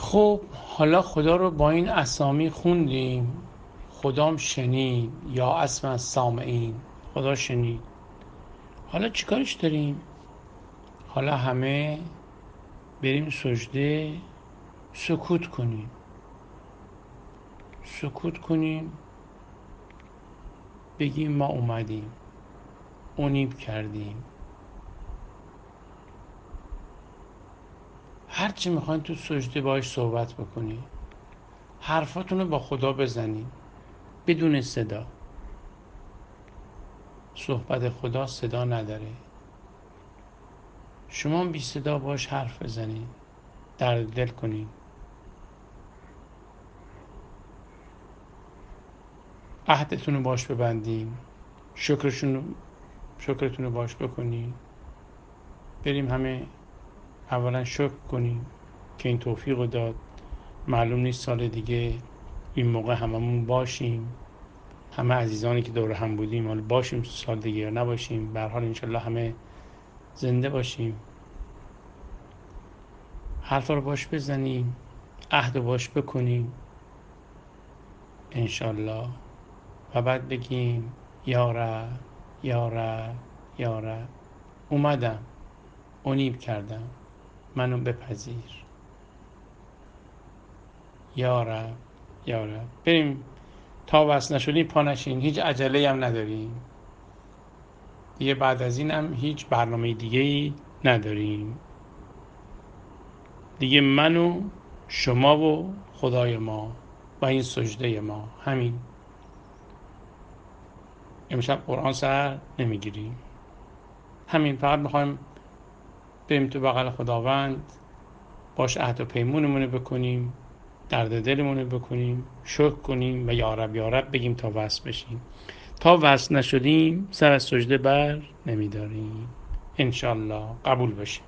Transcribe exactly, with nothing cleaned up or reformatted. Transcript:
خب حالا خدا رو با این اسامی خوندیم، خدام شنید، یا اسم از سامعین، خدا شنید. حالا چیکارش داریم؟ حالا همه بریم سجده، سکوت کنیم سکوت کنیم بگیم ما اومدیم، اونیب کردیم. هرچی میخواین تو سجده باش صحبت بکنی، حرفاتونو با خدا بزنید بدون صدا. صحبت خدا صدا نداره، شما بی صدا باش حرف بزنید، درد دل کنید، عهدتون رو باش ببندیم، شکرشون شکرتون رو باش بکنید. بریم همه اولا شکر کنیم که این توفیق رو داد. معلوم نیست سال دیگه این موقع هممون باشیم، همه عزیزانی که دور هم بودیم حالا باشیم سال دیگه یا نباشیم، به هر حال انشالله همه زنده باشیم. حرفا رو باش بزنیم، عهد رو باش بکنیم انشالله، و بعد بگیم یا رب یا رب یا رب، اومدم، اونیب کردم، منو بپذیر یا رب یا رب. بریم تا وصل نشدیم پا نشین، هیچ عجله هم نداریم دیگه، بعد از این هم هیچ برنامه دیگه ای نداریم دیگه. من و شما و خدای ما و این سجده ما، همین. امشب قرآن سر نمیگیریم، همین. فقط میخوایم بریم تو بغل خداوند، باش عهد و پیمونمون بکنیم، درد دلمون بکنیم، شکر کنیم و یا رب یا رب بگیم تا وصل بشیم. تا وصل نشدیم سر از سجده بر نمیداریم. انشالله قبول بشه.